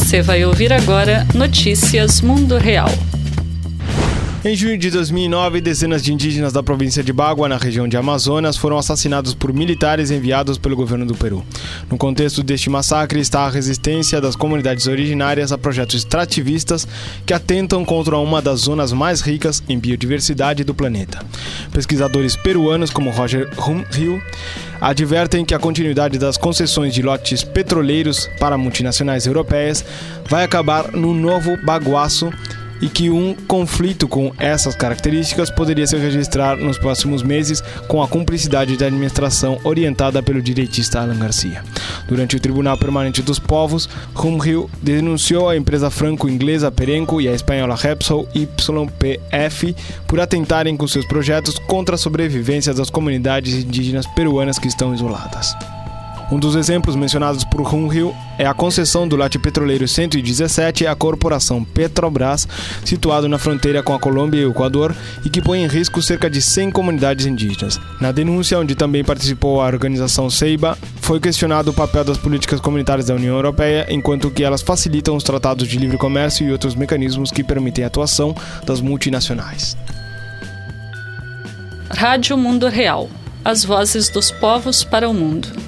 Você vai ouvir agora Notícias Mundo Real. Em junho de 2009, dezenas de indígenas da província de Bagua, na região de Amazonas, foram assassinados por militares enviados pelo governo do Peru. No contexto deste massacre está a resistência das comunidades originárias a projetos extrativistas que atentam contra uma das zonas mais ricas em biodiversidade do planeta. Pesquisadores peruanos como Roger Humhill advertem que a continuidade das concessões de lotes petroleiros para multinacionais europeias vai acabar no novo baguaço e que um conflito com essas características poderia se registrar nos próximos meses com a cumplicidade da administração orientada pelo direitista Alan Garcia. Durante o Tribunal Permanente dos Povos, Humhill denunciou a empresa franco-inglesa Perenco e a espanhola Repsol YPF por atentarem com seus projetos contra a sobrevivência das comunidades indígenas peruanas que estão isoladas. Um dos exemplos mencionados por Humhill é a concessão do lote petroleiro 117 à corporação Petrobras, situado na fronteira com a Colômbia e o Equador, e que põe em risco cerca de 100 comunidades indígenas. Na denúncia, onde também participou a organização Ceiba, foi questionado o papel das políticas comunitárias da União Europeia, enquanto que elas facilitam os tratados de livre comércio e outros mecanismos que permitem a atuação das multinacionais. Rádio Mundo Real. As vozes dos povos para o mundo.